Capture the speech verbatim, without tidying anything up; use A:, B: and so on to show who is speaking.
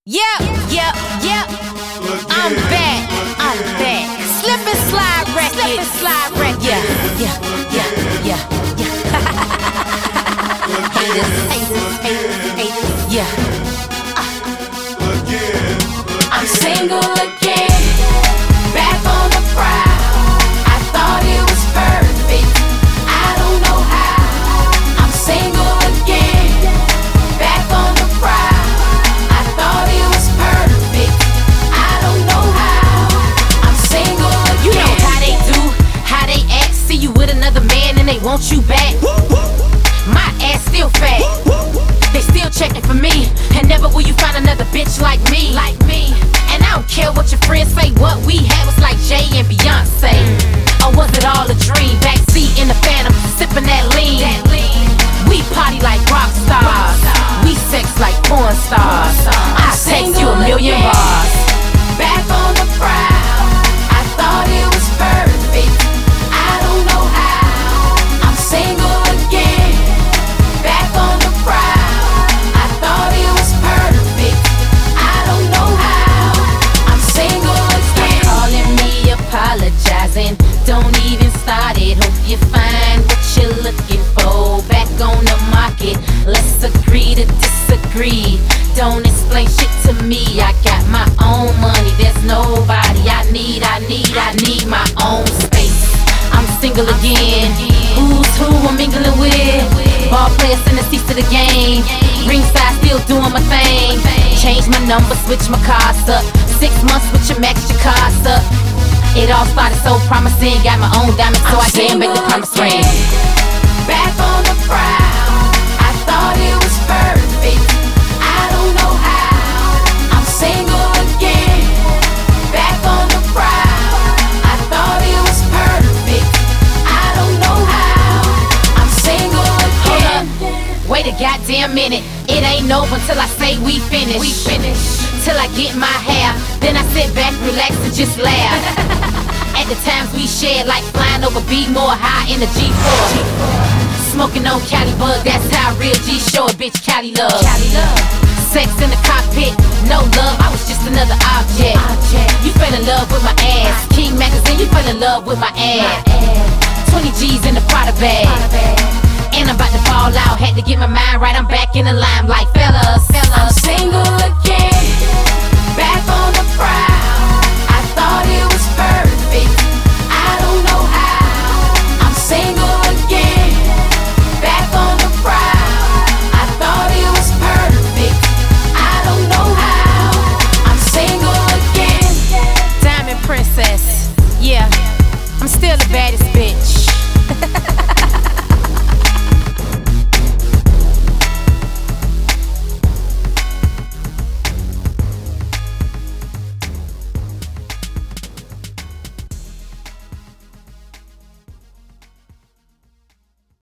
A: Yeah, yeah, yeah. I'm back. I'm back. Slip and slide record. Slip and slide record. Yeah, yeah, yeah, yeah, yeah. Haters, haters, haters, haters. Yeah. Uh. I'm single again. Back on the prowl. I thought it was perfect. I don't know how. I'm single again. Back on the prowl. I thought it was perfect. I don't know how. I'm single again. You know how they do, how they act. See you with another man and they want you back. My ass still fat. They still checking for me. And never will you find another bitch like me. Like me. And I don't care what your friends say. What we had was like Jay and Beyonce. Or was it all a dream? Backseat in the Phantom, sipping that lean. We party like rock stars. We sex like porn stars. I text you a million bars. Back on the prowl. I thought it was perfect. I don't know how. I'm single again. Back on the prowl. I thought it was perfect. I don't know how. I'm single again. Stop calling me apologizing. Don't even start it. Hope you find what you're looking for. Back on the market. Let's agree to disagree. Don't explain shit to me. I got my own money. There's nobody I need. I need, I need my own space. I'm single again. Who's who I'm mingling with? Ball players in the seats to the game. Ringside still doing my thing. Change my number, switch my cars up. Six months with your max, your cars up. It all started so promising. Got my own diamond, so I came back to promise ring. Back on the prowl. I thought it was perfect. I don't know how. I'm single again. Back on the prowl. I thought it was perfect. I don't know how. I'm single again. Hold up. Wait a goddamn minute. It ain't over till I say we finish. We finish. Till I get my hair. Then I sit back, relax, and just laugh. At the times we shared, like flying over B-more high in the G four. Smoking on Cali bug, that's how real G show it, bitch. Cali love. Cali love. Sex in the cockpit, no love, I was just another object. object. You fell in love with my ass. King Magazine, you fell in love with my ass. twenty G's in the Prada bag. And I'm about to fall out, had to get my mind right. I'm back in the limelight, fellas. fellas. I'm single again. Back on the prowl. I thought it was perfect. I don't know how. I'm single again. Back on the prowl. I thought it was perfect. I don't know how. I'm single again. Diamond Princess. Yeah, I'm still the baddest bitch.